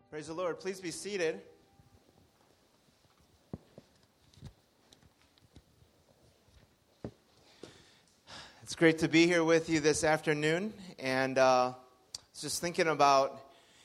Praise the Lord. Please be seated. It's great to be here with you this afternoon, and I was just thinking about,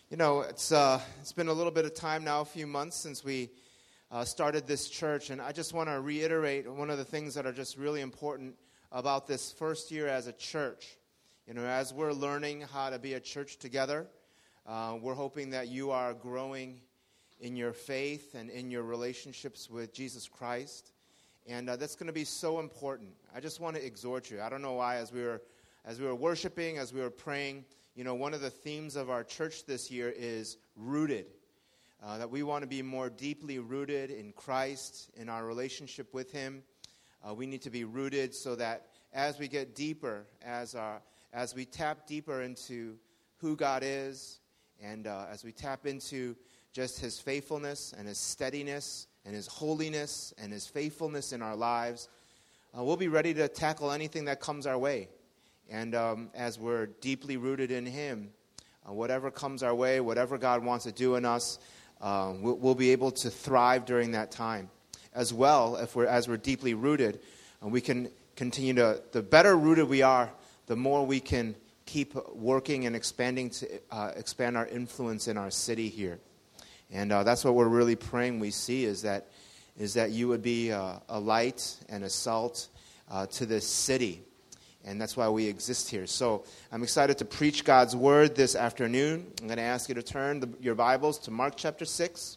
it's been a little bit of time now, a few months since we started this church, and I just want to reiterate one of the things that are just really important about this first year as a church. As we're learning how to be a church together, we're hoping that you are growing in your faith and in your relationships with Jesus Christ. And that's going to be so important. I just want to exhort you. I don't know why, as we were worshiping, as we were praying, one of the themes of our church this year is rooted. That we want to be more deeply rooted in Christ, in our relationship with Him. We need to be rooted so that as we get deeper, as we tap deeper into who God is, and as we tap into just His faithfulness and His steadiness and His holiness and His faithfulness in our lives, we'll be ready to tackle anything that comes our way. And as we're deeply rooted in Him, whatever comes our way, whatever God wants to do in us, we'll be able to thrive during that time. As well, as we're deeply rooted, we can continue the better rooted we are, the more we can keep working and expanding to expand our influence in our city here. And that's what we're really praying we see is that you would be a light and a salt to this city. And that's why we exist here. So I'm excited to preach God's word this afternoon. I'm going to ask you to turn your Bibles to Mark chapter 6.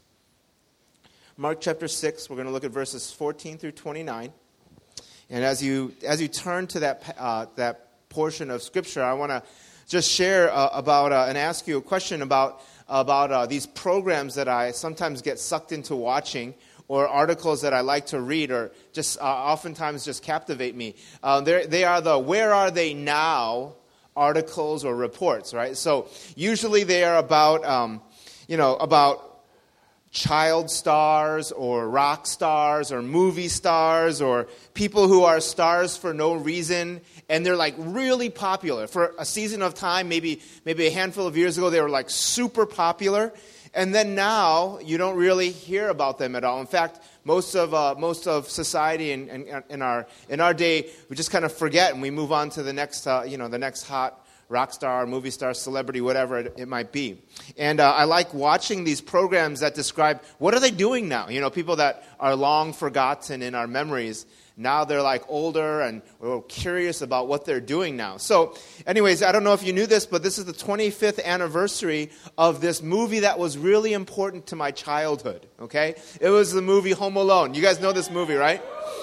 Mark chapter 6, we're going to look at verses 14 through 29. And as you turn to that portion of Scripture, I want to just share about and ask you a question about these programs that I sometimes get sucked into watching, or articles that I like to read, or just oftentimes just captivate me. They are the "Where Are They Now" articles or reports, right? So usually they are about child stars or rock stars or movie stars or people who are stars for no reason, and they're like really popular. For a season of time, maybe a handful of years ago, they were like super popular, and then now you don't really hear about them at all. In fact, most of society in our day, we just kind of forget and we move on to the next the next hot rock star, movie star, celebrity, whatever it might be. And I like watching these programs that describe what are they doing now. People that are long forgotten in our memories. Now they're like older and we're curious about what they're doing now. So anyways, I don't know if you knew this, but this is the 25th anniversary of this movie that was really important to my childhood, okay? It was the movie Home Alone. You guys know this movie, right?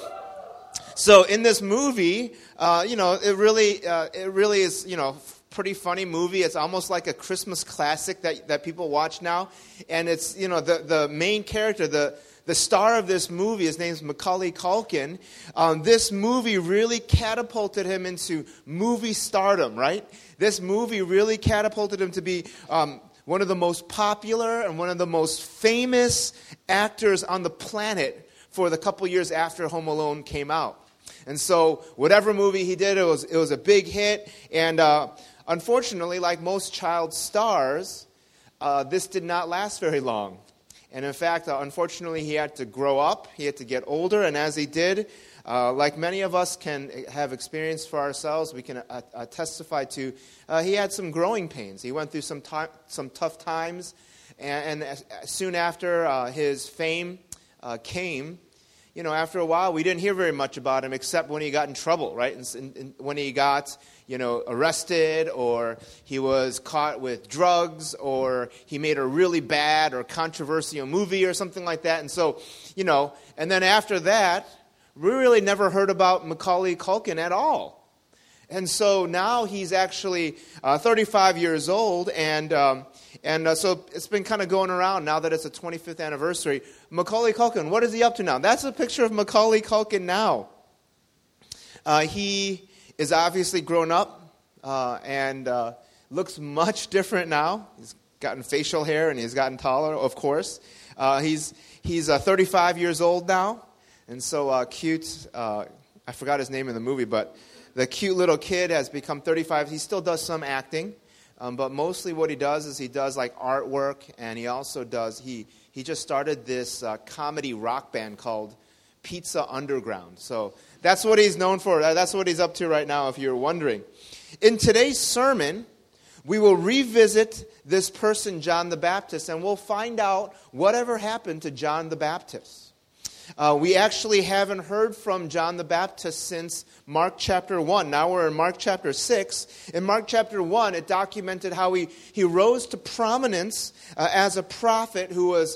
So in this movie, it really is, pretty funny movie. It's almost like a Christmas classic that people watch now. And it's, the main character, the star of this movie, his name's Macaulay Culkin. This movie really catapulted him into movie stardom, right? This movie really catapulted him to be one of the most popular and one of the most famous actors on the planet for the couple years after Home Alone came out. And so whatever movie he did, it was a big hit. And unfortunately, like most child stars, this did not last very long. And in fact, unfortunately, he had to grow up. He had to get older. And as he did, like many of us can have experienced for ourselves, we can testify to, he had some growing pains. He went through some tough times. And soon after his fame came, after a while, we didn't hear very much about him except when he got in trouble, right? And when he got, arrested, or he was caught with drugs, or he made a really bad or controversial movie or something like that. And so, and then after that, we really never heard about Macaulay Culkin at all. And so now he's actually 35 years old, and so it's been kind of going around now that it's the 25th anniversary. Macaulay Culkin, what is he up to now? That's a picture of Macaulay Culkin now. He is obviously grown up and looks much different now. He's gotten facial hair and he's gotten taller, of course. He's 35 years old now, and so cute. I forgot his name in the movie, but the cute little kid has become 35. He still does some acting. But mostly what he does is he does like artwork, and he also does, he just started this comedy rock band called Pizza Underground. So that's what he's known for. That's what he's up to right now, if you're wondering. In today's sermon, we will revisit this person, John the Baptist, and we'll find out whatever happened to John the Baptist. We actually haven't heard from John the Baptist since Mark chapter 1. Now we're in Mark chapter 6. In Mark chapter 1, it documented how he rose to prominence as a prophet who was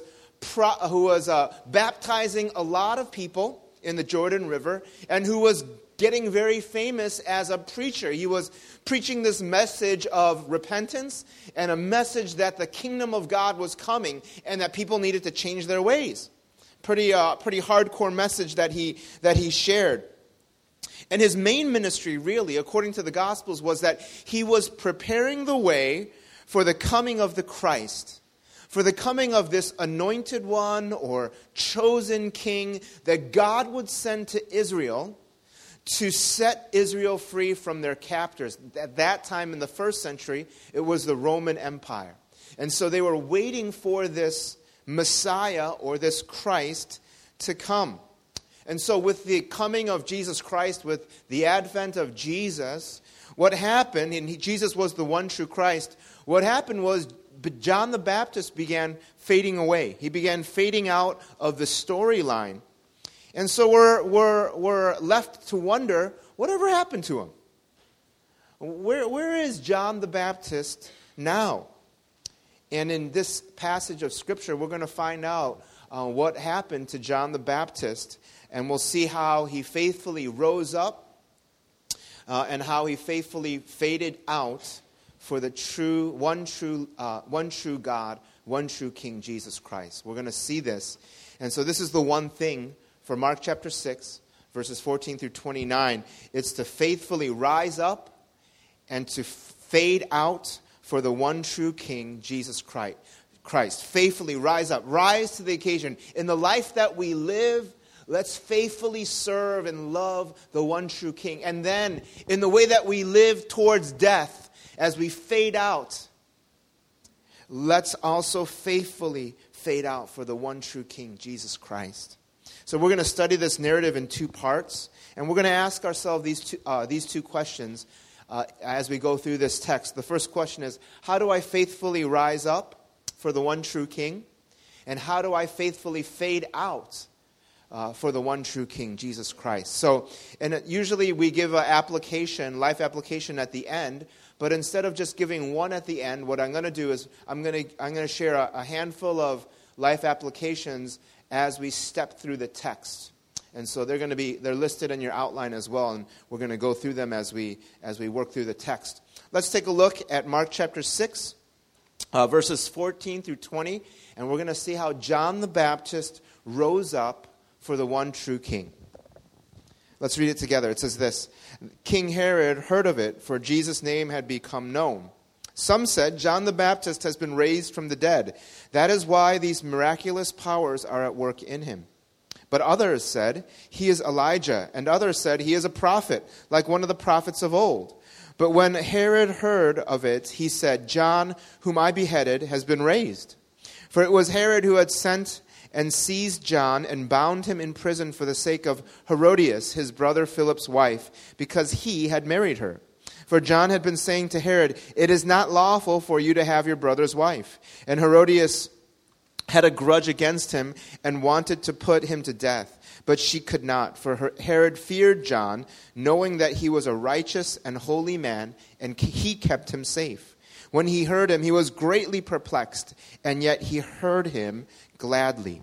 baptizing a lot of people in the Jordan River, and who was getting very famous as a preacher. He was preaching this message of repentance and a message that the kingdom of God was coming and that people needed to change their ways. Pretty hardcore message that he shared. And his main ministry, really, according to the Gospels, was that he was preparing the way for the coming of the Christ, for the coming of this anointed one or chosen king that God would send to Israel to set Israel free from their captors. At that time in the first century, it was the Roman Empire. And so they were waiting for this Messiah or this Christ to come. And so with the coming of Jesus Christ, with the advent of Jesus, what happened, and Jesus was the one true Christ, what happened was John the Baptist began fading away. He began fading out of the storyline. And so we're left to wonder, whatever happened to him? Where is John the Baptist now? And in this passage of Scripture, we're going to find out what happened to John the Baptist, and we'll see how he faithfully rose up and how he faithfully faded out for the one true God, one true King, Jesus Christ. We're going to see this. And so this is the one thing for Mark chapter 6, verses 14 through 29. It's to faithfully rise up and to fade out for the one true King, Jesus Christ. Faithfully rise up. Rise to the occasion. In the life that we live, let's faithfully serve and love the one true King. And then, in the way that we live towards death, as we fade out, let's also faithfully fade out for the one true King, Jesus Christ. So we're going to study this narrative in two parts. And we're going to ask ourselves these two questions as we go through this text. The first question is, how do I faithfully rise up for the one true King? And how do I faithfully fade out for the one true King, Jesus Christ? So, and usually we give an life application at the end, but instead of just giving one at the end, what I'm going to do is I'm going to share a handful of life applications as we step through the text. And so they're listed in your outline as well, and we're going to go through them as we work through the text. Let's take a look at Mark chapter 6, verses 14 through 20, and we're going to see how John the Baptist rose up for the one true King. Let's read it together. It says this: King Herod heard of it, for Jesus' name had become known. Some said, John the Baptist has been raised from the dead. That is why these miraculous powers are at work in him. But others said, he is Elijah. And others said, he is a prophet, like one of the prophets of old. But when Herod heard of it, he said, John, whom I beheaded, has been raised. For it was Herod who had sent and seized John and bound him in prison for the sake of Herodias, his brother Philip's wife, because he had married her. For John had been saying to Herod, it is not lawful for you to have your brother's wife. And Herodias had a grudge against him and wanted to put him to death. But she could not, for Herod feared John, knowing that he was a righteous and holy man, and he kept him safe. When he heard him, he was greatly perplexed, and yet he heard him gladly.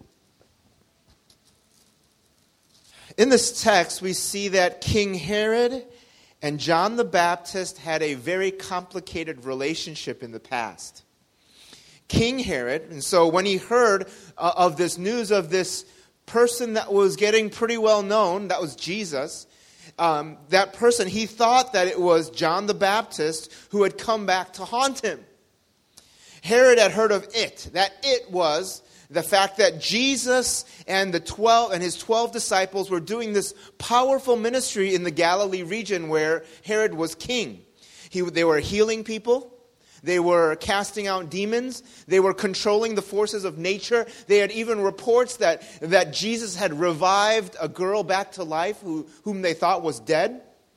In this text, we see that King Herod and John the Baptist had a very complicated relationship in the past. King Herod, and so when he heard of this news of this person that was getting pretty well known, that was Jesus, that person, he thought that it was John the Baptist who had come back to haunt him. Herod had heard of it, that it was the fact that Jesus and his 12 disciples were doing this powerful ministry in the Galilee region where Herod was king. They were healing people. They were casting out demons. They were controlling the forces of nature. They had even reports that Jesus had revived a girl back to life whom they thought was dead.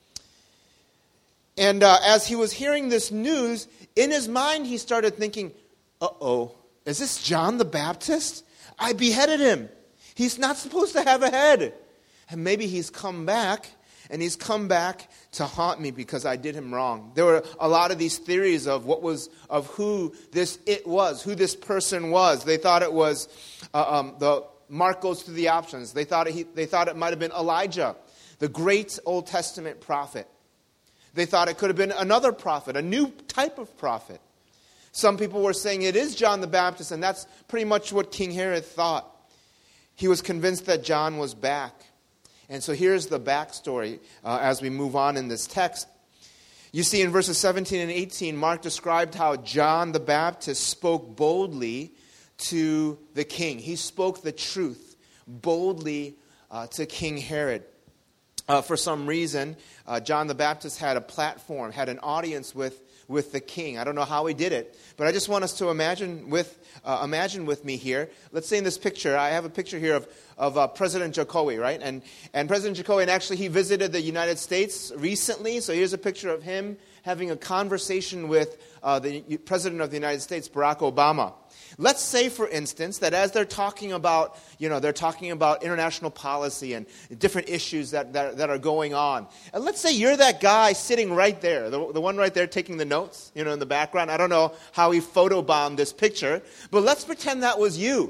And as he was hearing this news, in his mind he started thinking, uh-oh, is this John the Baptist? I beheaded him. He's not supposed to have a head. And maybe he's come back, and he's come back to haunt me because I did him wrong. There were a lot of these theories of who this person was. They thought it was Mark goes through the options. They thought it might have been Elijah, the great Old Testament prophet. They thought it could have been another prophet, a new type of prophet. Some people were saying it is John the Baptist, and that's pretty much what King Herod thought. He was convinced that John was back. And so here's the backstory as we move on in this text. You see in verses 17 and 18, Mark described how John the Baptist spoke boldly to the king. He spoke the truth boldly to King Herod. For some reason, John the Baptist had a platform, had an audience with the king. I don't know how he did it, but I just want us to imagine with me here. Let's say in this picture, I have a picture here of President Jokowi, right? And President Jokowi, and actually he visited the United States recently, so here's a picture of him having a conversation with the President of the United States, Barack Obama. Let's say, for instance, that as they're talking about international policy and different issues that are going on. And let's say you're that guy sitting right there, the one right there taking the notes, in the background. I don't know how he photobombed this picture, but let's pretend that was you.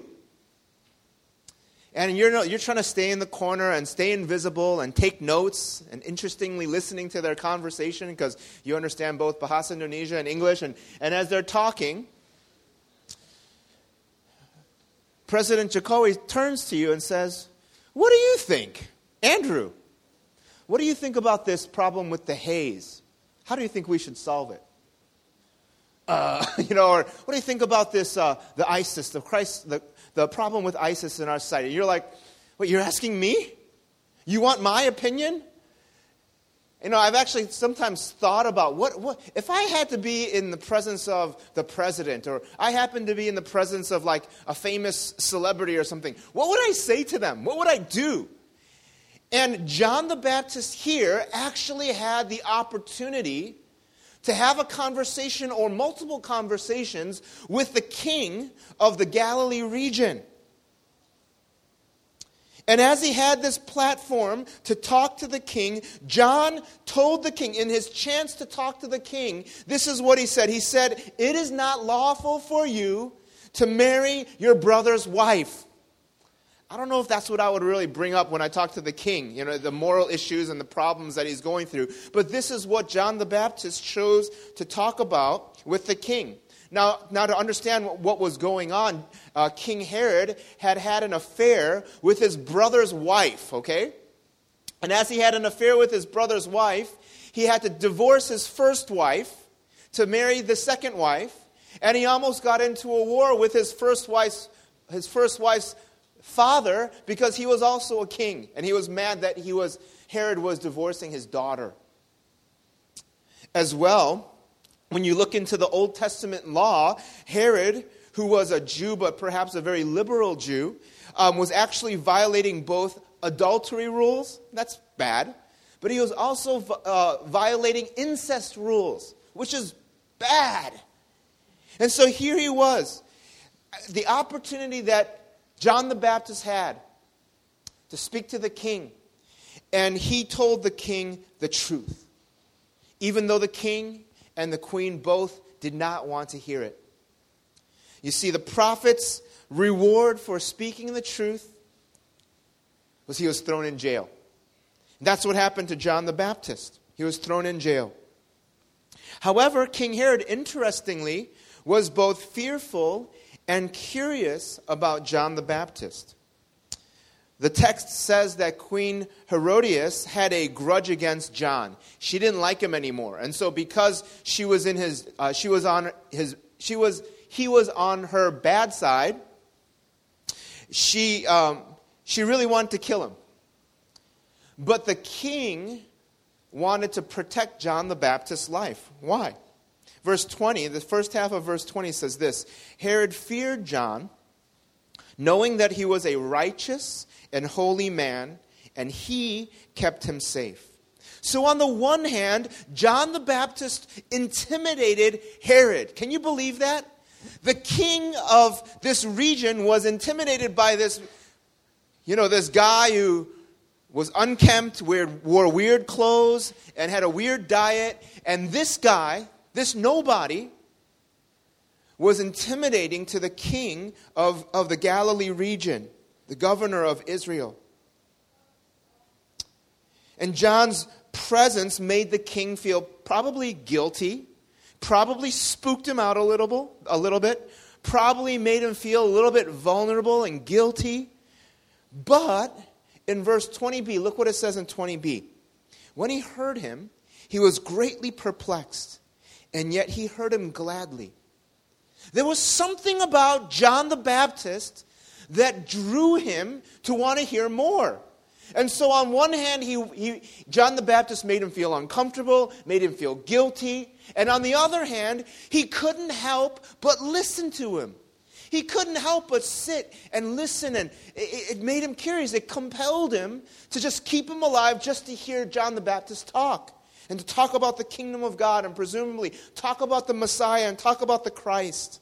And you're trying to stay in the corner and stay invisible and take notes and interestingly listening to their conversation because you understand both Bahasa Indonesia and English. And as they're talking, President Jokowi turns to you and says, "What do you think? Andrew, what do you think about this problem with the haze? How do you think we should solve it? Or what do you think about this, the ISIS, the problem with ISIS in our society?" You're like, "What, you're asking me? You want my opinion?" I've actually sometimes thought about what if I had to be in the presence of the president, or I happen to be in the presence of like a famous celebrity or something. What would I say to them? What would I do? And John the Baptist here actually had the opportunity to have a conversation or multiple conversations with the king of the Galilee region. And as he had this platform to talk to the king, John told the king, in his chance to talk to the king, this is what he said. He said, "It is not lawful for you to marry your brother's wife." I don't know if that's what I would really bring up when I talk to the king, the moral issues and the problems that he's going through. But this is what John the Baptist chose to talk about with the king. Now to understand what was going on, King Herod had an affair with his brother's wife, okay? And as he had an affair with his brother's wife, he had to divorce his first wife to marry the second wife, and he almost got into a war with his first wife's father because he was also a king, and he was mad that Herod was divorcing his daughter. As well, when you look into the Old Testament law, Herod, who was a Jew, but perhaps a very liberal Jew, was actually violating both adultery rules, that's bad, but he was also violating incest rules, which is bad. And so here he was, the opportunity that John the Baptist had to speak to the king, and he told the king the truth, even though the king and the queen both did not want to hear it. You see, the prophet's reward for speaking the truth was he was thrown in jail. And that's what happened to John the Baptist. He was thrown in jail. However, King Herod, interestingly, was both fearful and curious about John the Baptist. The text says that Queen Herodias had a grudge against John. She didn't like him anymore. And so because he was on her bad side, she really wanted to kill him. But the king wanted to protect John the Baptist's life. Why? verse 20, the first half of verse 20 says this: Herod feared John, knowing that he was a righteous and holy man, and he kept him safe. So on the one hand, John the Baptist intimidated Herod. Can you believe that? The king of this region was intimidated by this guy who was unkempt, wore weird clothes, and had a weird diet. And this guy, this nobody, was intimidating to the king of the Galilee region, the governor of Israel. And John's presence made the king feel probably guilty, probably spooked him out a little bit, probably made him feel a little bit vulnerable and guilty. But in verse 20b, look what it says in 20b. When he heard him, he was greatly perplexed, and yet he heard him gladly. There was something about John the Baptist that drew him to want to hear more. And so on one hand, John the Baptist made him feel uncomfortable, made him feel guilty. And on the other hand, he couldn't help but listen to him. He couldn't help but sit and listen, and it made him curious. It compelled him to just keep him alive just to hear John the Baptist talk, and to talk about the kingdom of God, and presumably talk about the Messiah and talk about the Christ.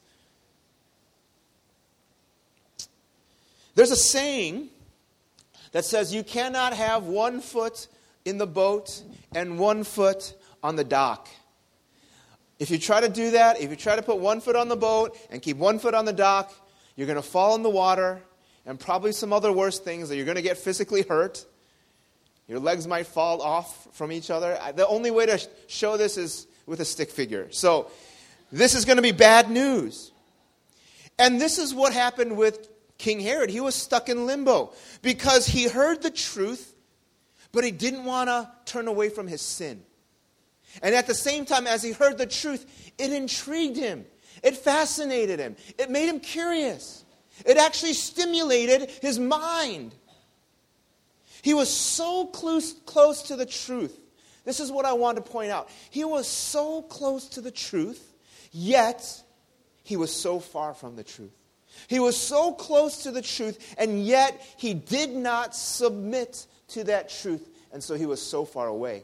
There's a saying that says you cannot have one foot in the boat and one foot on the dock. If you try to do that, if you try to put one foot on the boat and keep one foot on the dock, you're going to fall in the water, and probably some other worse things, that you're going to get physically hurt. Your legs might fall off from each other. The only way to show this is with a stick figure. So this is going to be bad news. And this is what happened with King Herod. He was stuck in limbo because he heard the truth, but he didn't want to turn away from his sin. And at the same time, as he heard the truth, it intrigued him. It fascinated him. It made him curious. It actually stimulated his mind. He was so close to the truth. This is what I want to point out. He was so close to the truth, yet he was so far from the truth. He was so close to the truth, and yet he did not submit to that truth. And so he was so far away.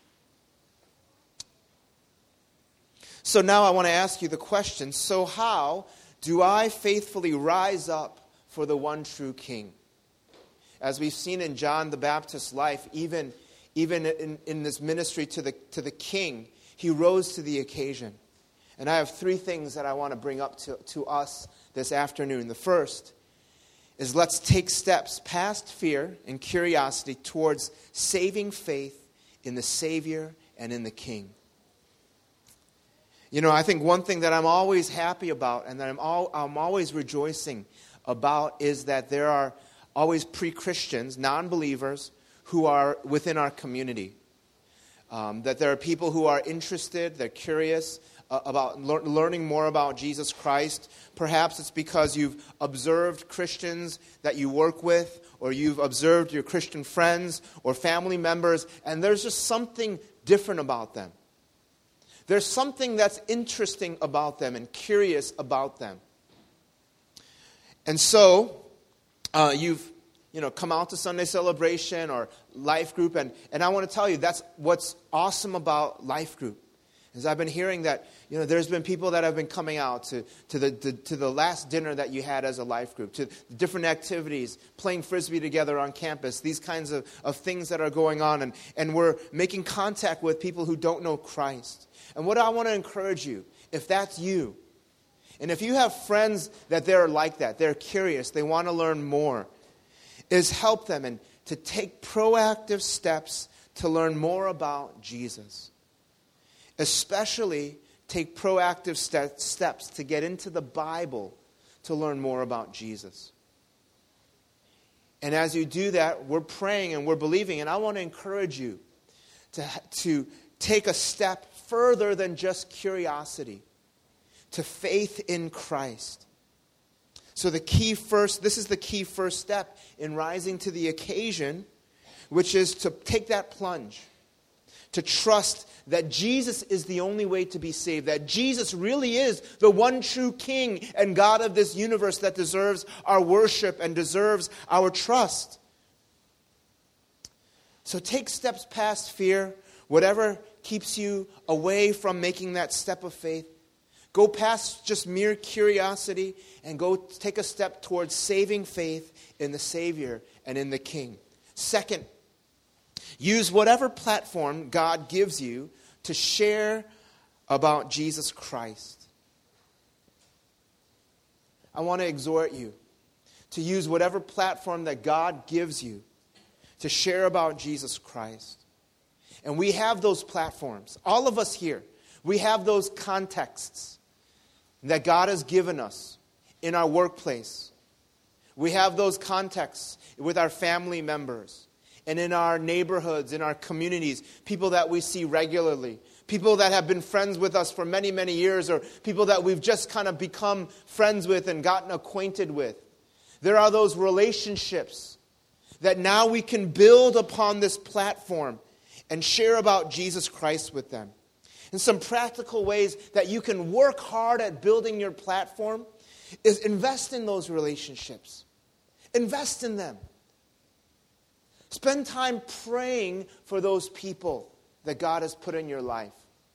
So now I want to ask you the question, so how do I faithfully rise up for the one true King? As we've seen in John the Baptist's life, even in this ministry to the King, he rose to the occasion. And I have three things that I want to bring up to us this afternoon. The first is, let's take steps past fear and curiosity towards saving faith in the Savior and in the King. You know, I think one thing that I'm always happy about and that I'm always rejoicing about is that there are always pre-Christians, non-believers, who are within our community. That there are people who are interested, they're curious about learning more about Jesus Christ. Perhaps it's because you've observed Christians that you work with, or you've observed your Christian friends or family members, and there's just something different about them. There's something that's interesting about them and curious about them. And so, you've come out to Sunday celebration or life group, and I want to tell you that's what's awesome about life group. As I've been hearing that, there's been people that have been coming out to the last dinner that you had as a life group, to different activities, playing Frisbee together on campus, these kinds of things that are going on, and we're making contact with people who don't know Christ. And what I want to encourage you, if that's you, and if you have friends that they're like that, they're curious, they want to learn more, is help them and to take proactive steps to learn more about Jesus. Especially take proactive steps to get into the Bible to learn more about Jesus. And as you do that, we're praying and we're believing, and I want to encourage you to take a step further than just curiosity, to faith in Christ. So this is the key first step in rising to the occasion, which is to take that plunge. to trust that Jesus is the only way to be saved, that Jesus really is the one true King and God of this universe that deserves our worship and deserves our trust. So take steps past fear, whatever keeps you away from making that step of faith. Go past just mere curiosity and go take a step towards saving faith in the Savior and in the King. Second, use whatever platform God gives you to share about Jesus Christ. I want to exhort you to use whatever platform that God gives you to share about Jesus Christ. And we have those platforms. All of us here, we have those contexts that God has given us in our workplace. We have those contexts with our family members and in our neighborhoods, in our communities, people that we see regularly, people that have been friends with us for many, many years, or people that we've just kind of become friends with and gotten acquainted with. There are those relationships that now we can build upon this platform and share about Jesus Christ with them. And some practical ways that you can work hard at building your platform is invest in those relationships. Invest in them. Spend time praying for those people that God has put in your life.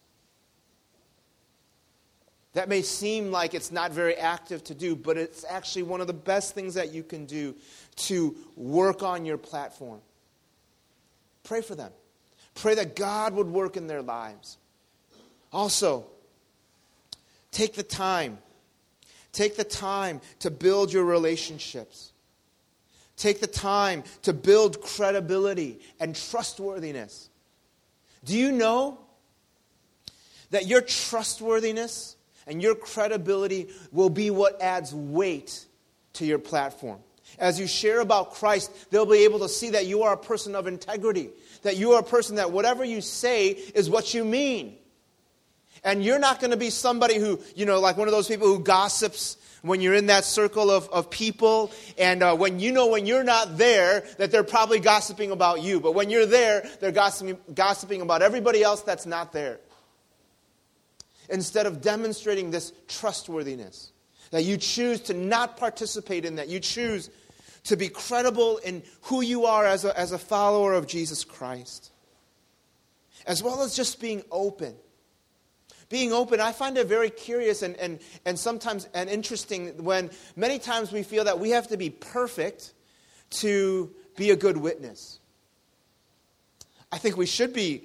That may seem like it's not very active to do, but it's actually one of the best things that you can do to work on your platform. Pray for them. Pray that God would work in their lives. Also, take the time. Take the time to build your relationships. Take the time to build credibility and trustworthiness. Do you know that your trustworthiness and your credibility will be what adds weight to your platform? As you share about Christ, they'll be able to see that you are a person of integrity, that you are a person that whatever you say is what you mean. And you're not going to be somebody who, like one of those people who gossips when you're in that circle of people. And when you're not there, that they're probably gossiping about you. But when you're there, they're gossiping about everybody else that's not there. Instead of demonstrating this trustworthiness, that you choose to not participate in that. You choose to be credible in who you are as a follower of Jesus Christ. As well as just being open. Being open, I find it very curious and sometimes and interesting when many times we feel that we have to be perfect to be a good witness. I think we should be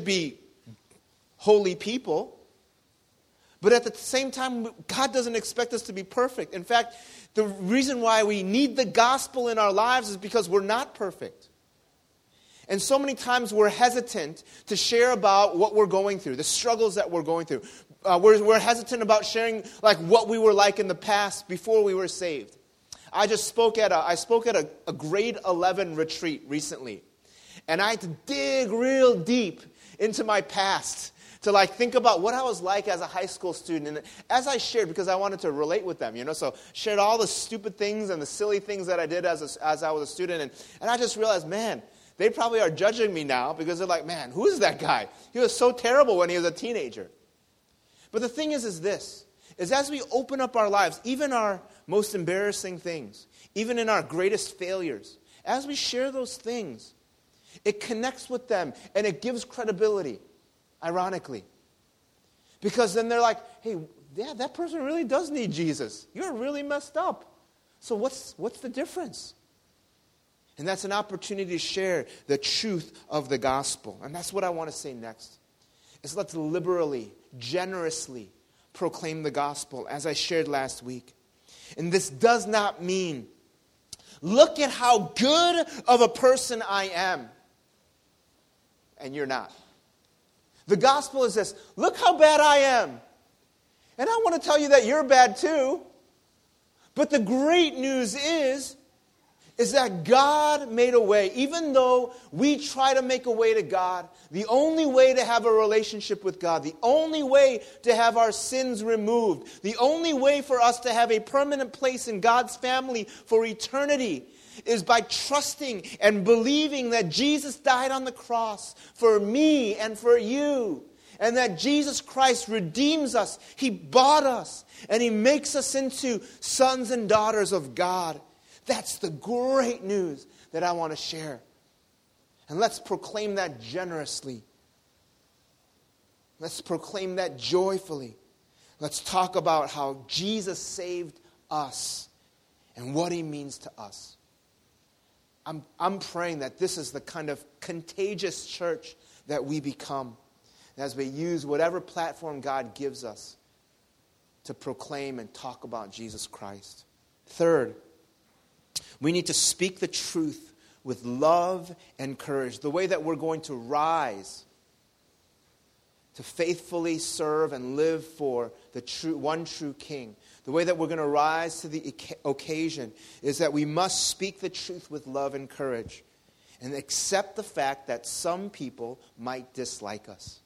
holy people. But at the same time, God doesn't expect us to be perfect. In fact, the reason why we need the gospel in our lives is because we're not perfect. And so many times we're hesitant to share about what we're going through, the struggles that we're going through. We're hesitant about sharing like what we were like in the past before we were saved. I spoke at a grade 11 retreat recently. And I had to dig real deep into my past to think about what I was like as a high school student. And as I shared, because I wanted to relate with them, so shared all the stupid things and the silly things that I did as I was a student. And I just realized, man, they probably are judging me now because they're like, man, who is that guy? He was so terrible when he was a teenager. But the thing is as we open up our lives, even our most embarrassing things, even in our greatest failures, as we share those things, it connects with them and it gives credibility. Ironically. Because then they're like, hey, yeah, that person really does need Jesus. You're really messed up. So what's the difference? And that's an opportunity to share the truth of the gospel. And that's what I want to say next. Is let's liberally, generously proclaim the gospel, as I shared last week. And this does not mean, look at how good of a person I am. And you're not. The gospel is this, look how bad I am. And I want to tell you that you're bad too. But the great news is is that God made a way. Even though we try to make a way to God, the only way to have a relationship with God, the only way to have our sins removed, the only way for us to have a permanent place in God's family for eternity is by trusting and believing that Jesus died on the cross for me and for you. And that Jesus Christ redeems us. He bought us. And He makes us into sons and daughters of God. That's the great news that I want to share. And let's proclaim that generously. Let's proclaim that joyfully. Let's talk about how Jesus saved us and what He means to us. I'm praying that this is the kind of contagious church that we become as we use whatever platform God gives us to proclaim and talk about Jesus Christ. Third, we need to speak the truth with love and courage. The way that we're going to rise to faithfully serve and live for the one true King. The way that we're going to rise to the occasion is that we must speak the truth with love and courage and accept the fact that some people might dislike us.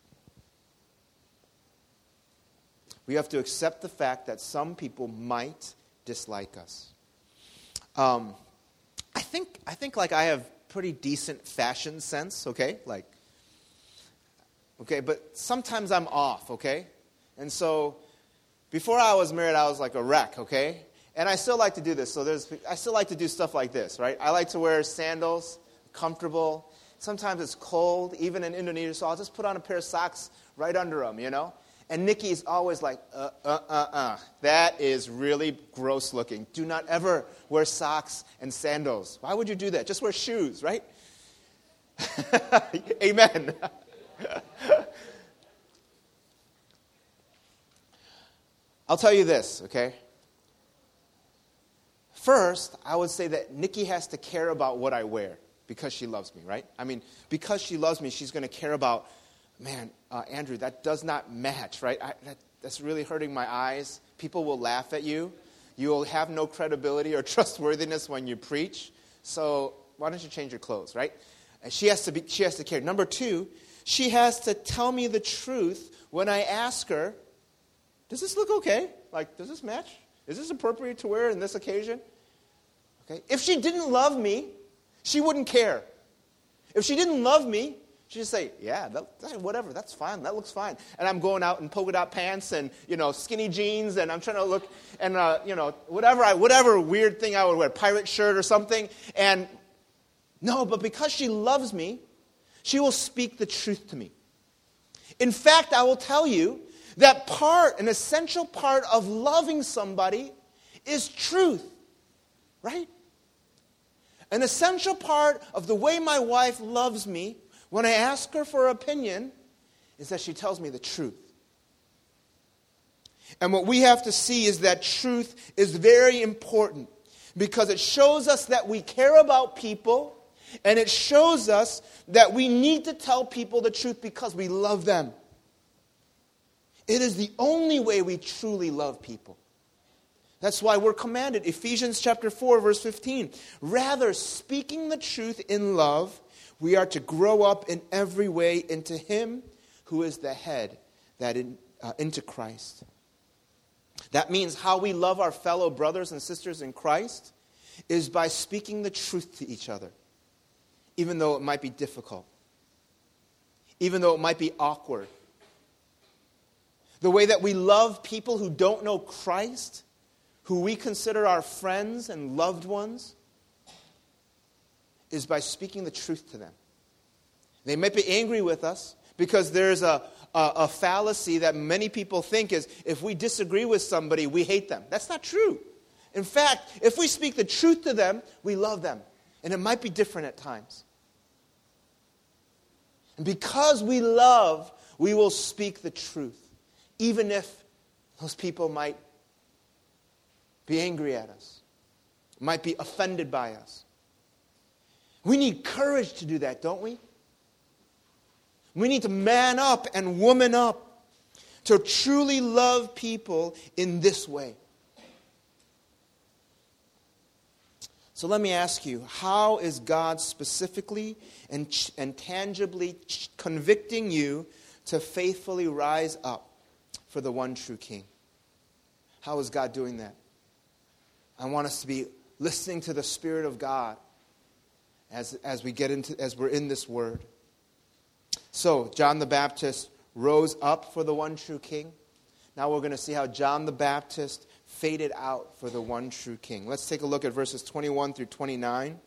We have to accept the fact that some people might dislike us. I think like I have pretty decent fashion sense, okay? But sometimes I'm off, okay? And so before I was married, I was like a wreck, okay? And I still like to do this. I still like to do stuff like this, right? I like to wear sandals, comfortable. Sometimes it's cold, even in Indonesia, so I'll just put on a pair of socks right under them, you know? And Nikki's always like, that is really gross looking. Do not ever wear socks and sandals. Why would you do that? Just wear shoes, right? Amen. I'll tell you this, okay? First, I would say that Nikki has to care about what I wear because she loves me, right? I mean, because she loves me, she's going to care about, man, Andrew, that does not match, right? That's really hurting my eyes. People will laugh at you. You will have no credibility or trustworthiness when you preach. So why don't you change your clothes, right? And she has to care. Number two, she has to tell me the truth when I ask her, does this look okay? Like, does this match? Is this appropriate to wear in this occasion? Okay. If she didn't love me, she wouldn't care. If she didn't love me, she'd just say, yeah, whatever, that's fine, that looks fine. And I'm going out in polka dot pants and, skinny jeans, and I'm trying to look, and, whatever weird thing I would wear, pirate shirt or something. And no, but because she loves me, she will speak the truth to me. In fact, I will tell you that an essential part of loving somebody is truth, right? An essential part of the way my wife loves me when I ask her for her opinion is that she tells me the truth. And what we have to see is that truth is very important because it shows us that we care about people, and it shows us that we need to tell people the truth because we love them. It is the only way we truly love people. That's why we're commanded, Ephesians chapter 4, verse 15. Rather, speaking the truth in love, we are to grow up in every way into Him who is the head, into Christ. That means how we love our fellow brothers and sisters in Christ is by speaking the truth to each other, even though it might be difficult, even though it might be awkward. The way that we love people who don't know Christ, who we consider our friends and loved ones, is by speaking the truth to them. They might be angry with us because there's a fallacy that many people think is if we disagree with somebody, we hate them. That's not true. In fact, if we speak the truth to them, we love them. And it might be different at times. And because we love, we will speak the truth. Even if those people might be angry at us, might be offended by us. We need courage to do that, don't we? We need to man up and woman up to truly love people in this way. So let me ask you, how is God specifically and tangibly convicting you to faithfully rise up for the one true King? How is God doing that? I want us to be listening to the Spirit of God as we're in this word. So John the Baptist rose up for the one true King. Now we're going to see how John the Baptist faded out for the one true King. Let's take a look at verses 21 through 29.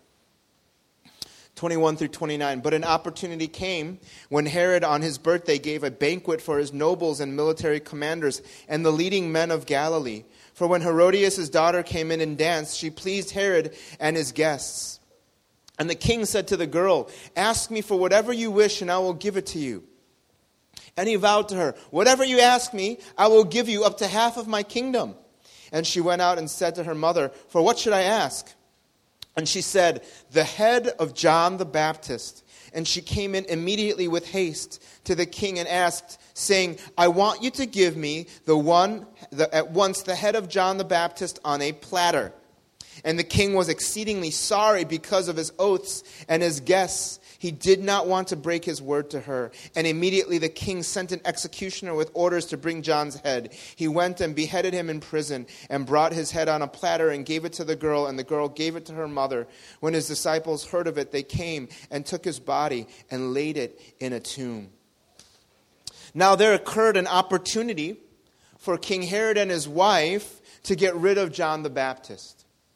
21 through 29. But an opportunity came when Herod on his birthday gave a banquet for his nobles and military commanders and the leading men of Galilee. For when Herodias' daughter came in and danced, she pleased Herod and his guests. And the king said to the girl, "Ask me for whatever you wish, and I will give it to you." And he vowed to her, "Whatever you ask me, I will give you up to half of my kingdom." And she went out and said to her mother, "For what should I ask?" And she said, "The head of John the Baptist." And she came in immediately with haste to the king and asked, saying, "I want you to give me at once the head of John the Baptist on a platter." And the king was exceedingly sorry because of his oaths and his guests. He did not want to break his word to her. And immediately the king sent an executioner with orders to bring John's head. He went and beheaded him in prison and brought his head on a platter and gave it to the girl, and the girl gave it to her mother. When his disciples heard of it, they came and took his body and laid it in a tomb. Now there occurred an opportunity for King Herod and his wife to get rid of John the Baptist.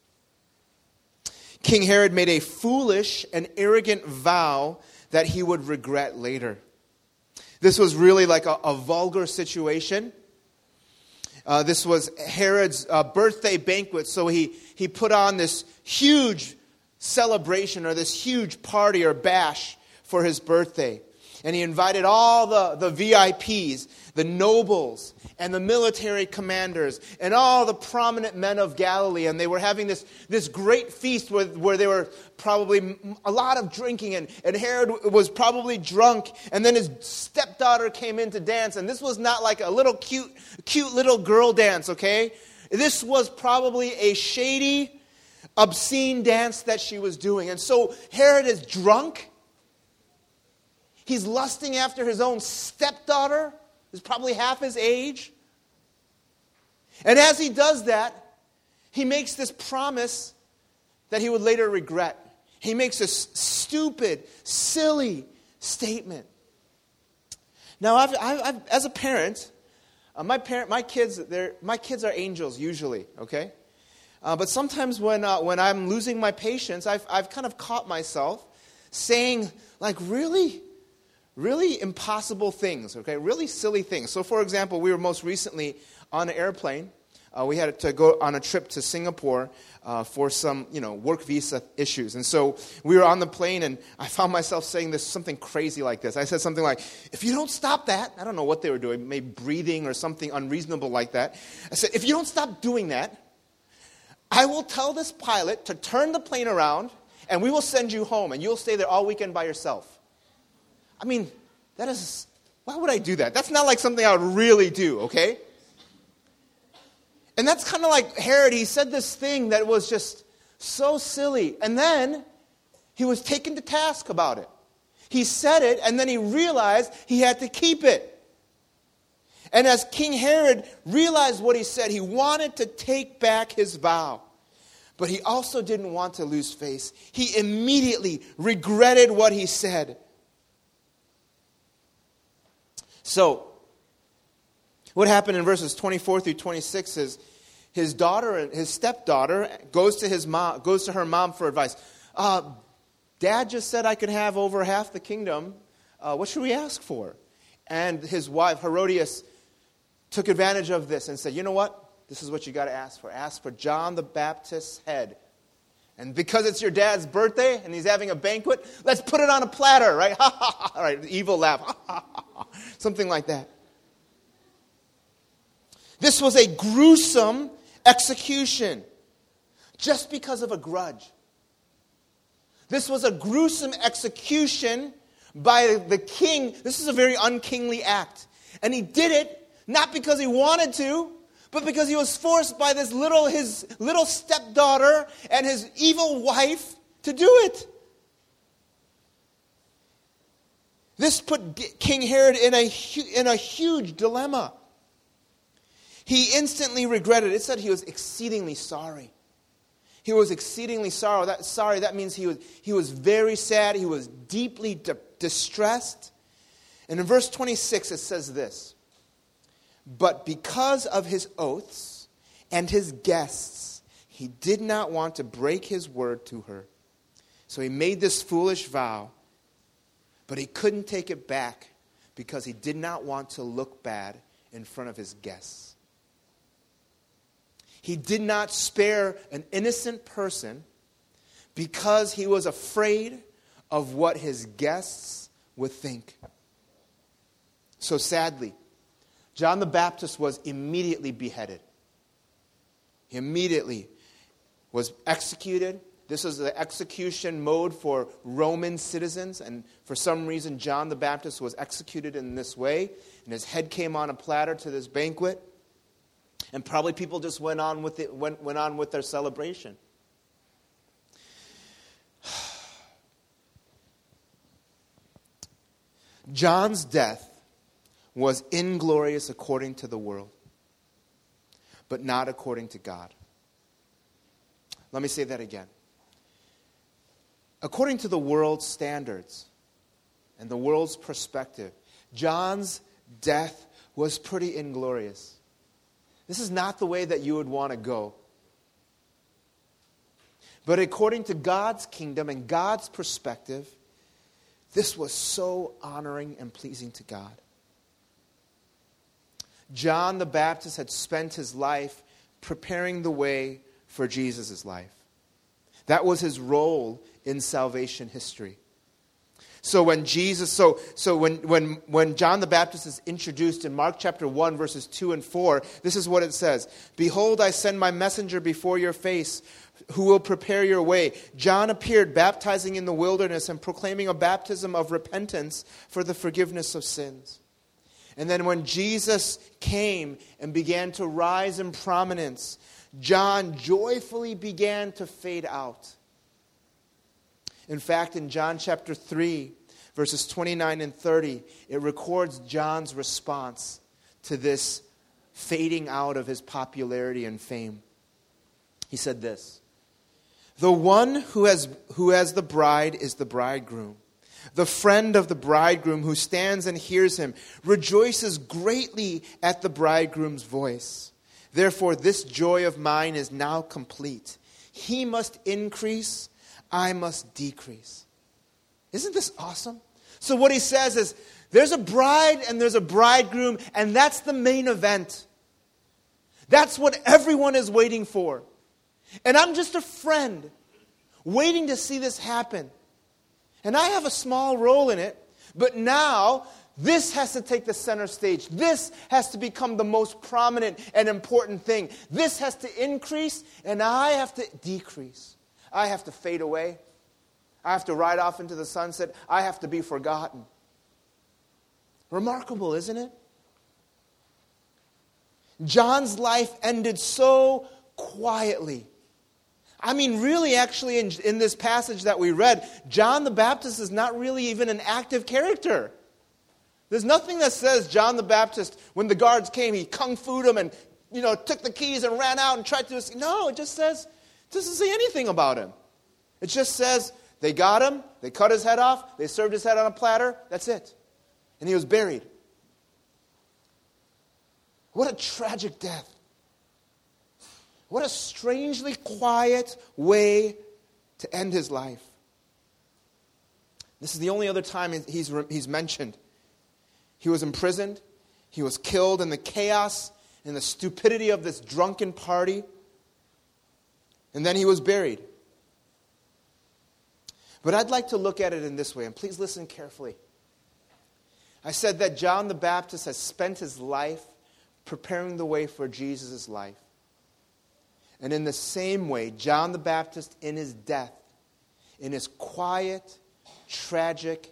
King Herod made a foolish and arrogant vow that he would regret later. This was really like a vulgar situation. This was Herod's birthday banquet, so he put on this huge celebration or this huge party or bash for his birthday. And he invited all the VIPs, the nobles, and the military commanders, and all the prominent men of Galilee. And they were having this great feast where there were probably a lot of drinking. And Herod was probably drunk. And then his stepdaughter came in to dance. And this was not like a little cute little girl dance, okay? This was probably a shady, obscene dance that she was doing. And so Herod is drunk. He's lusting after his own stepdaughter, who's probably half his age. And as he does that, he makes this promise that he would later regret. He makes this stupid, silly statement. Now, I've as a parent, my kids are angels usually, okay? But sometimes when I'm losing my patience, I've kind of caught myself saying, like, really impossible things, okay? Really silly things. So, for example, we were most recently on an airplane. We had to go on a trip to Singapore for some, work visa issues. And so we were on the plane, and I found myself saying something crazy like this. I said something like, "If you don't stop that," I don't know what they were doing, maybe breathing or something unreasonable like that. I said, "If you don't stop doing that, I will tell this pilot to turn the plane around, and we will send you home, and you'll stay there all weekend by yourself." I mean, why would I do that? That's not like something I would really do, okay? And that's kind of like Herod. He said this thing that was just so silly. And then he was taken to task about it. He said it, and then he realized he had to keep it. And as King Herod realized what he said, he wanted to take back his vow. But he also didn't want to lose face. He immediately regretted what he said. So, what happened in verses 24 through 26 is his stepdaughter goes to her mom for advice. Dad just said I could have over half the kingdom. What should we ask for? And his wife, Herodias, took advantage of this and said, "You know what? This is what you got to ask for. Ask for John the Baptist's head. And because it's your dad's birthday and he's having a banquet, let's put it on a platter," right? All right, evil laugh. Something like that. This was a gruesome execution just because of a grudge. This was a gruesome execution by the king. This is a very unkingly act. And he did it not because he wanted to, but because he was forced by his little stepdaughter and his evil wife to do it. This put King Herod in a huge dilemma. He instantly regretted. It said he was exceedingly sorry. He was exceedingly sorry. That means he was very sad. He was deeply distressed. And in verse 26 it says this: "But because of his oaths and his guests, he did not want to break his word to her. So he made this foolish vow, but he couldn't take it back because he did not want to look bad in front of his guests." He did not spare an innocent person because he was afraid of what his guests would think. So sadly, John the Baptist was immediately beheaded. He immediately was executed. This was the execution mode for Roman citizens, and for some reason John the Baptist was executed in this way, and his head came on a platter to this banquet, and probably people just went on with their celebration. John's death was inglorious according to the world, but not according to God. Let me say that again. According to the world's standards and the world's perspective, John's death was pretty inglorious. This is not the way that you would want to go. But according to God's kingdom and God's perspective, this was so honoring and pleasing to God. John the Baptist had spent his life preparing the way for Jesus' life. That was his role in salvation history. So when when John the Baptist is introduced in Mark chapter 1, verses 2 and 4, this is what it says: "Behold, I send my messenger before your face, who will prepare your way. John appeared baptizing in the wilderness and proclaiming a baptism of repentance for the forgiveness of sins." And then when Jesus came and began to rise in prominence, John joyfully began to fade out. In fact, in John chapter 3, verses 29 and 30, it records John's response to this fading out of his popularity and fame. He said this: "The one who has the bride is the bridegroom. The friend of the bridegroom who stands and hears him rejoices greatly at the bridegroom's voice. Therefore, this joy of mine is now complete. He must increase, I must decrease." Isn't this awesome? So what he says is, there's a bride and there's a bridegroom, and that's the main event. That's what everyone is waiting for. And I'm just a friend waiting to see this happen. And I have a small role in it, but now this has to take the center stage. This has to become the most prominent and important thing. This has to increase, and I have to decrease. I have to fade away. I have to ride off into the sunset. I have to be forgotten. Remarkable, isn't it? John's life ended so quietly. I mean, really, actually, in this passage that we read, John the Baptist is not really even an active character. There's nothing that says John the Baptist, when the guards came, he kung-fu'd them and, took the keys and ran out and tried to... No, it just says, it doesn't say anything about him. It just says they got him, they cut his head off, they served his head on a platter, that's it. And he was buried. What a tragic death. What a strangely quiet way to end his life. This is the only other time he's mentioned. He was imprisoned. He was killed in the chaos and the stupidity of this drunken party. And then he was buried. But I'd like to look at it in this way, and please listen carefully. I said that John the Baptist has spent his life preparing the way for Jesus' life. And in the same way, John the Baptist, in his death, in his quiet, tragic,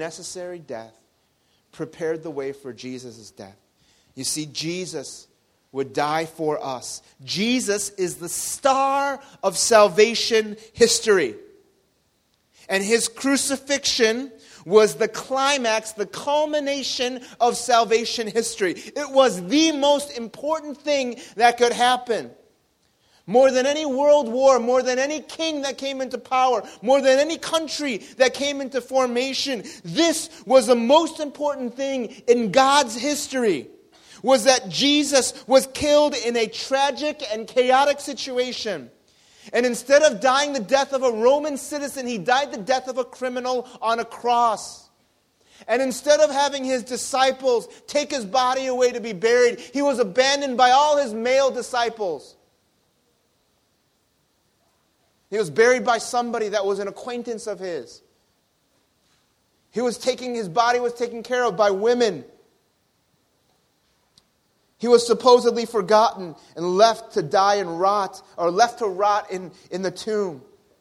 unnecessary death, prepared the way for Jesus' death. You see, Jesus would die for us. Jesus is the star of salvation history. And his crucifixion was the climax, the culmination of salvation history. It was the most important thing that could happen. More than any world war, more than any king that came into power, more than any country that came into formation, this was the most important thing in God's history, was that Jesus was killed in a tragic and chaotic situation. And instead of dying the death of a Roman citizen, he died the death of a criminal on a cross. And instead of having his disciples take his body away to be buried, he was abandoned by all his male disciples. He was buried by somebody that was an acquaintance of his. His body was taken care of by women. He was supposedly forgotten and left to die and rot, or left to rot in the tomb.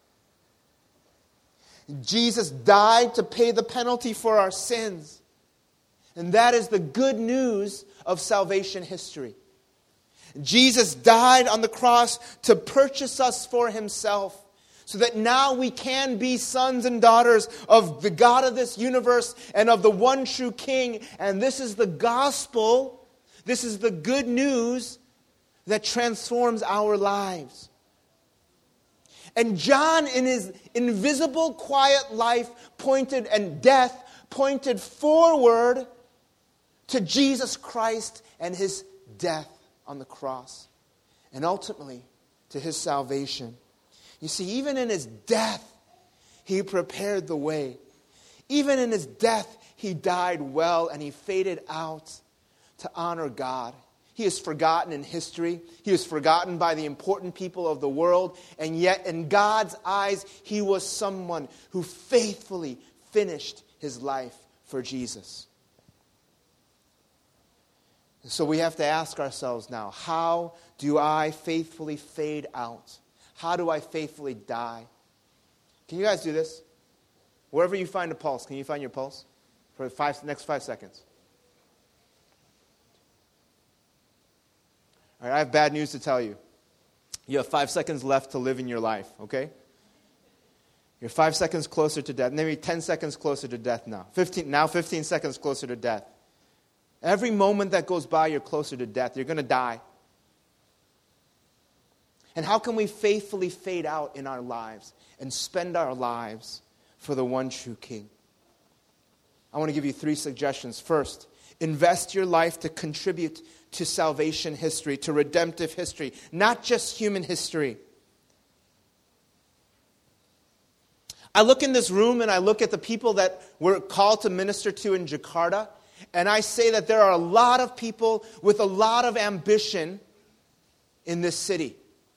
Jesus died to pay the penalty for our sins. And that is the good news of salvation history. Jesus died on the cross to purchase us for himself, so that now we can be sons and daughters of the God of this universe and of the one true King. And this is the gospel. This is the good news that transforms our lives. And John, in his invisible, quiet life, pointed forward to Jesus Christ and his death on the cross, and ultimately to his salvation. You see, even in his death, he prepared the way. Even in his death, he died well and he faded out to honor God. He is forgotten in history. He is forgotten by the important people of the world. And yet, in God's eyes, he was someone who faithfully finished his life for Jesus. So we have to ask ourselves now, how do I faithfully fade out? How do I faithfully die? Can you guys do this? Wherever you find a pulse, can you find your pulse for the next 5 seconds? All right, I have bad news to tell you. You have 5 seconds left to live in your life, okay? You're 5 seconds closer to death, maybe 10 seconds closer to death now. 15 seconds closer to death. Every moment that goes by, you're closer to death. You're going to die. And how can we faithfully fade out in our lives and spend our lives for the one true King? I want to give you 3 suggestions. First, invest your life to contribute to salvation history, to redemptive history, not just human history. I look in this room and I look at the people that we're called to minister to in Jakarta, and I say that there are a lot of people with a lot of ambition in this city.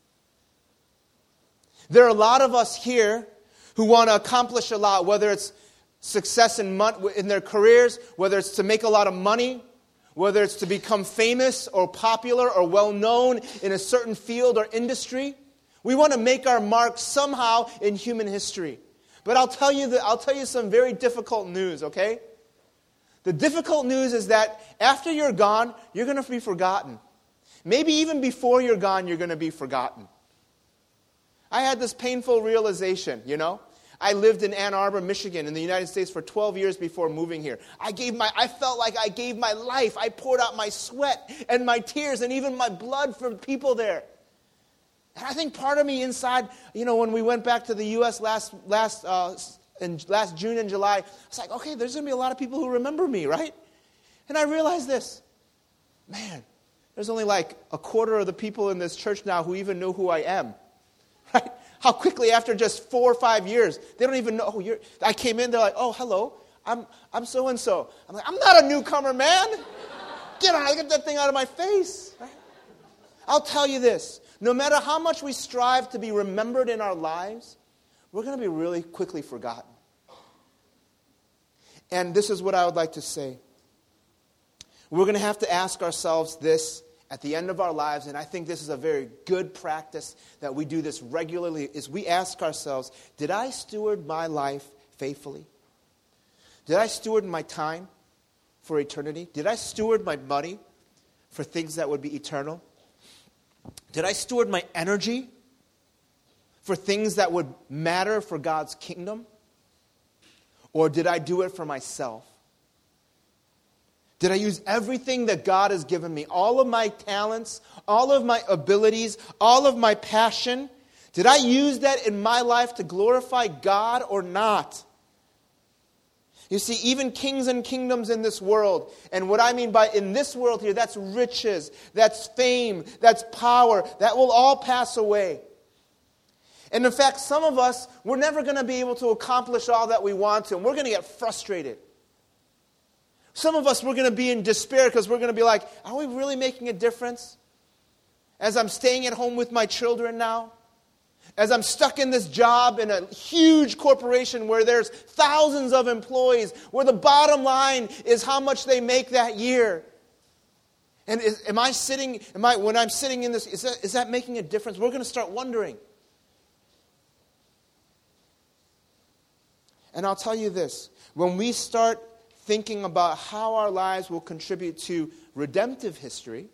There are a lot of us here who want to accomplish a lot, whether it's success in their careers, whether it's to make a lot of money, whether it's to become famous or popular or well-known in a certain field or industry. We want to make our mark somehow in human history. But I'll tell you some very difficult news, okay? The difficult news is that after you're gone, you're going to be forgotten. Maybe even before you're gone, you're going to be forgotten. I had this painful realization, I lived in Ann Arbor, Michigan, in the United States for 12 years before moving here. I felt like I gave my life. I poured out my sweat and my tears and even my blood for people there. And I think part of me inside, when we went back to the U.S. last June and July, I was like, okay, there's going to be a lot of people who remember me, right? And I realized this. Man, there's only like a quarter of the people in this church now who even know who I am. Right? How quickly, after just 4 or 5 years, they don't even know who you're. I came in, they're like, oh, hello, I'm so-and-so. I'm like, I'm not a newcomer, man. Get that thing out of my face. Right? I'll tell you this. No matter how much we strive to be remembered in our lives, we're going to be really quickly forgotten. And this is what I would like to say. We're going to have to ask ourselves this at the end of our lives, and I think this is a very good practice that we do this regularly, is we ask ourselves, did I steward my life faithfully? Did I steward my time for eternity? Did I steward my money for things that would be eternal? Did I steward my energy for things that would matter for God's kingdom? Or did I do it for myself? Did I use everything that God has given me, all of my talents, all of my abilities, all of my passion? Did I use that in my life to glorify God or not? You see, even kings and kingdoms in this world, and what I mean by in this world here, that's riches, that's fame, that's power, that will all pass away. And in fact, some of us, we're never going to be able to accomplish all that we want to, and we're going to get frustrated. Some of us, we're going to be in despair because we're going to be like, are we really making a difference? As I'm staying at home with my children now, as I'm stuck in this job in a huge corporation where there's thousands of employees, where the bottom line is how much they make that year. And when I'm sitting in this, is that making a difference? We're going to start wondering. And I'll tell you this, when we start thinking about how our lives will contribute to redemptive history,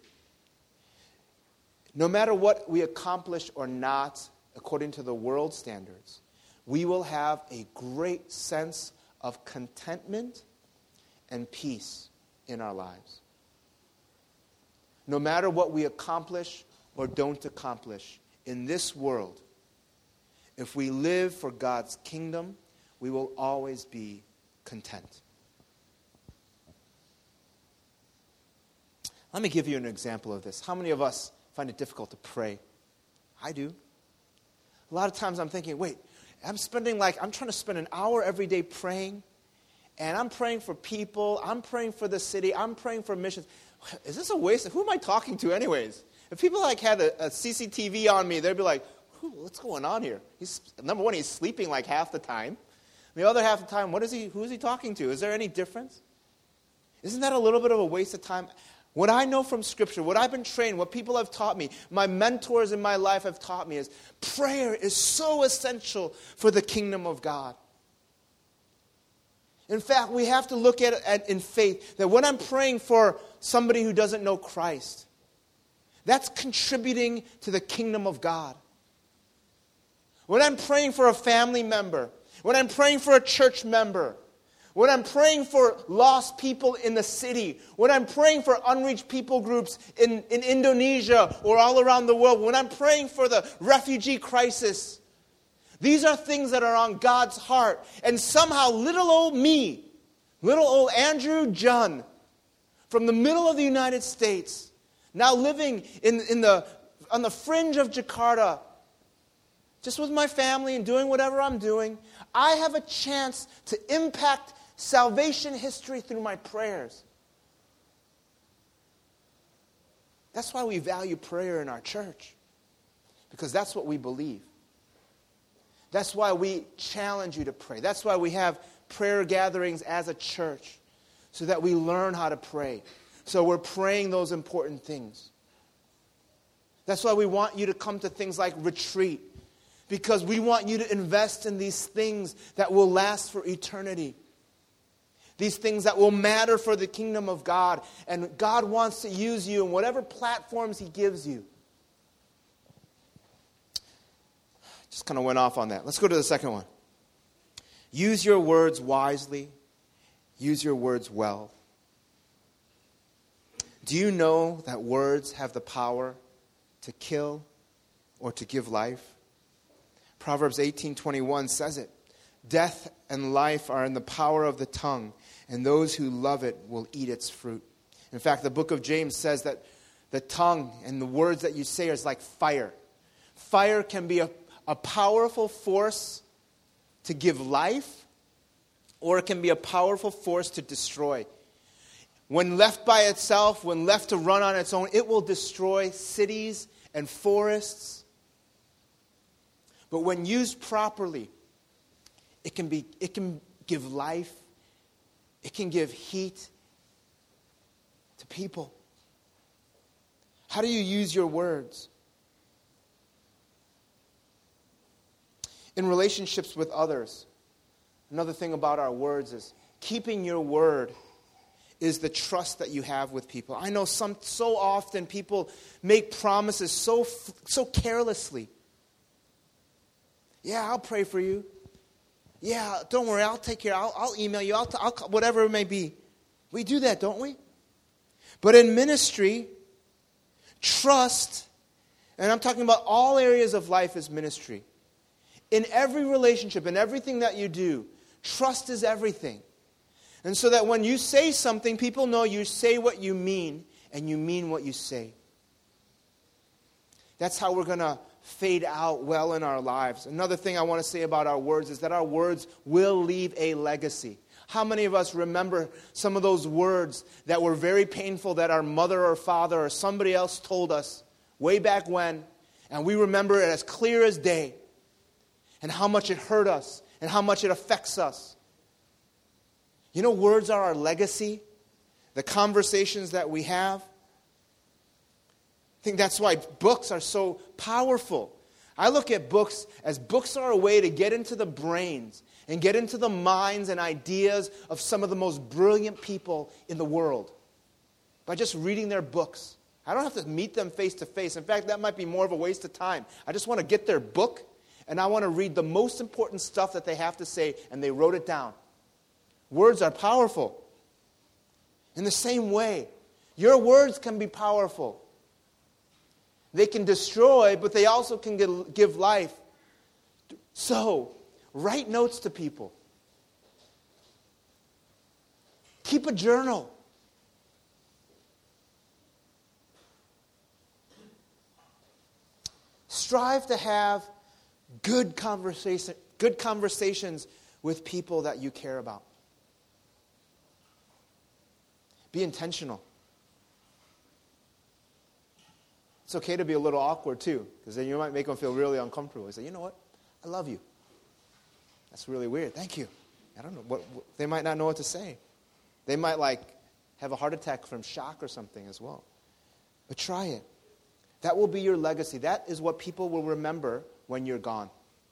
no matter what we accomplish or not, according to the world standards, we will have a great sense of contentment and peace in our lives. No matter what we accomplish or don't accomplish in this world, if we live for God's kingdom, we will always be content. Let me give you an example of this. How many of us find it difficult to pray? I do. A lot of times I'm thinking, wait, I'm trying to spend an hour every day praying, and I'm praying for people, I'm praying for the city, I'm praying for missions. Is this a waste? Who am I talking to anyways? If people had a CCTV on me, they'd be like, what's going on here? Number one, he's sleeping like half the time. The other half of the time, who is he talking to? Is there any difference? Isn't that a little bit of a waste of time? What I know from Scripture, what I've been trained, what people have taught me, my mentors in my life have taught me is prayer is so essential for the kingdom of God. In fact, we have to look at it in faith that when I'm praying for somebody who doesn't know Christ, that's contributing to the kingdom of God. When I'm praying for a family member, when I'm praying for a church member, when I'm praying for lost people in the city, when I'm praying for unreached people groups in Indonesia or all around the world, when I'm praying for the refugee crisis, these are things that are on God's heart. And somehow little old me, little old Andrew Junn, from the middle of the United States, now living on the fringe of Jakarta, just with my family and doing whatever I'm doing, I have a chance to impact salvation history through my prayers. That's why we value prayer in our church, because that's what we believe. That's why we challenge you to pray. That's why we have prayer gatherings as a church, so that we learn how to pray. So we're praying those important things. That's why we want you to come to things like retreat, because we want you to invest in these things that will last for eternity. These things that will matter for the kingdom of God. And God wants to use you in whatever platforms He gives you. Just kind of went off on that. Let's go to the second one. Use your words wisely. Use your words well. Do you know that words have the power to kill or to give life? Proverbs 18:21 says it. Death and life are in the power of the tongue, and those who love it will eat its fruit. In fact, the book of James says that the tongue and the words that you say is like fire. Fire can be a powerful force to give life, or it can be a powerful force to destroy. When left by itself, when left to run on its own, it will destroy cities and forests. But when used properly, it can give life. It can give heat to people. How do you use your words? In relationships with others, another thing about our words is keeping your word is the trust that you have with people. I know so often people make promises so carelessly. Yeah, I'll pray for you. Yeah, don't worry, I'll take care. I'll email you. I'll whatever it may be. We do that, don't we? But in ministry, trust, and I'm talking about all areas of life as ministry. In every relationship, in everything that you do, trust is everything. And so that when you say something, people know you say what you mean, and you mean what you say. That's how we're going to fade out well in our lives. Another thing I want to say about our words is that our words will leave a legacy. How many of us remember some of those words that were very painful that our mother or father or somebody else told us way back when, and we remember it as clear as day, and how much it hurt us and how much it affects us? You know, words are our legacy, the conversations that we have. I think that's why books are so powerful. I look at books as books are a way to get into the brains and get into the minds and ideas of some of the most brilliant people in the world by just reading their books. I don't have to meet them face to face. In fact, that might be more of a waste of time. I just want to get their book and I want to read the most important stuff that they have to say, and they wrote it down. Words are powerful. In the same way, your words can be powerful. They can destroy, but they also can give life. So, write notes to people. Keep a journal. Strive to have good conversations with people that you care about. Be intentional. It's okay to be a little awkward too, because then you might make them feel really uncomfortable. You say, you know what? I love you. That's really weird. Thank you. I don't know. What they might not know what to say. They might have a heart attack from shock or something as well. But try it. That will be your legacy. That is what people will remember when you're gone.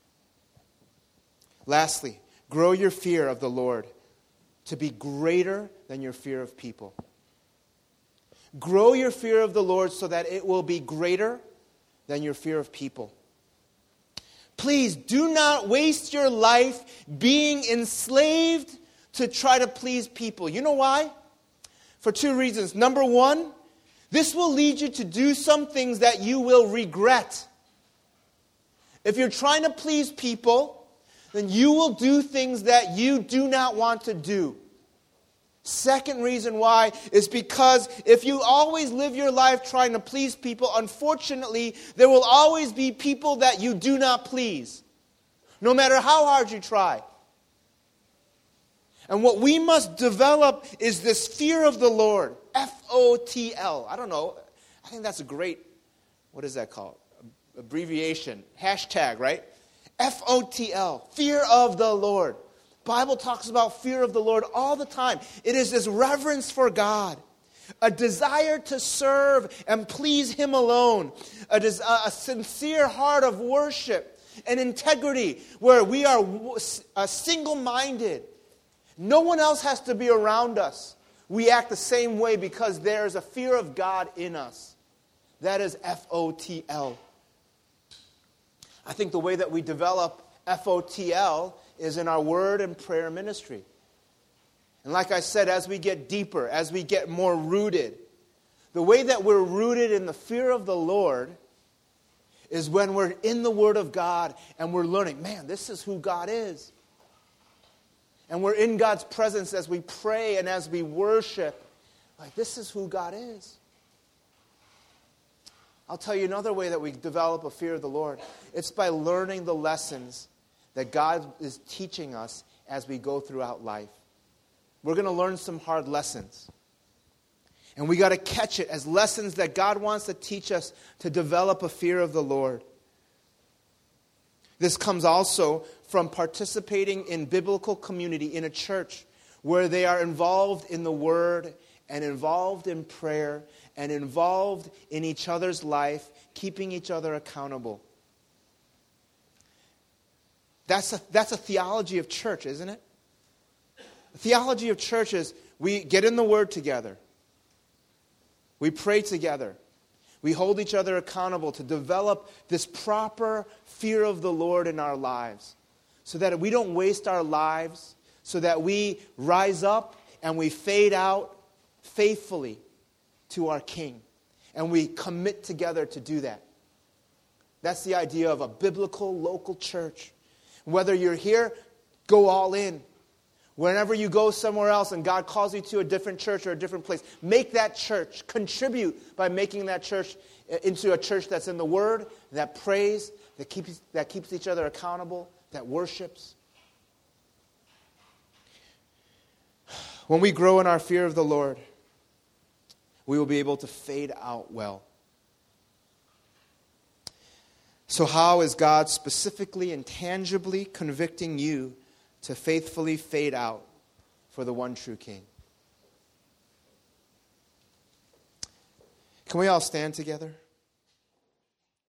Lastly, grow your fear of the Lord to be greater than your fear of people. Grow your fear of the Lord so that it will be greater than your fear of people. Please do not waste your life being enslaved to try to please people. You know why? For two reasons. Number one, this will lead you to do some things that you will regret. If you're trying to please people, then you will do things that you do not want to do. Second reason why is because if you always live your life trying to please people, unfortunately, there will always be people that you do not please, no matter how hard you try. And what we must develop is this fear of the Lord, F-O-T-L. I don't know. I think that's a great, what is that called? Abbreviation, hashtag, right? F-O-T-L, fear of the Lord. Bible talks about fear of the Lord all the time. It is this reverence for God, a desire to serve and please Him alone, a sincere heart of worship and integrity where we are single-minded. No one else has to be around us. We act the same way because there is a fear of God in us. That is F-O-T-L. I think the way that we develop F-O-T-L is in our word and prayer ministry. And like I said, as we get deeper, as we get more rooted, the way that we're rooted in the fear of the Lord is when we're in the Word of God and we're learning, man, this is who God is. And we're in God's presence as we pray and as we worship. Like, this is who God is. I'll tell you another way that we develop a fear of the Lord. It's by learning the lessons that God is teaching us as we go throughout life. We're going to learn some hard lessons. And we got to catch it as lessons that God wants to teach us to develop a fear of the Lord. This comes also from participating in biblical community in a church where they are involved in the Word and involved in prayer and involved in each other's life, keeping each other accountable. That's a theology of church, isn't it? theology of church is we get in the Word together. We pray together. We hold each other accountable to develop this proper fear of the Lord in our lives so that we don't waste our lives, so that we rise up and we fade out faithfully to our King. And we commit together to do that. That's the idea of a biblical local church. Whether you're here, go all in. Whenever you go somewhere else and God calls you to a different church or a different place, make that church. Contribute by making that church into a church that's in the Word, that prays, that keeps each other accountable, that worships. When we grow in our fear of the Lord, we will be able to fade out well. So how is God specifically and tangibly convicting you to faithfully fade out for the one true King? Can we all stand together?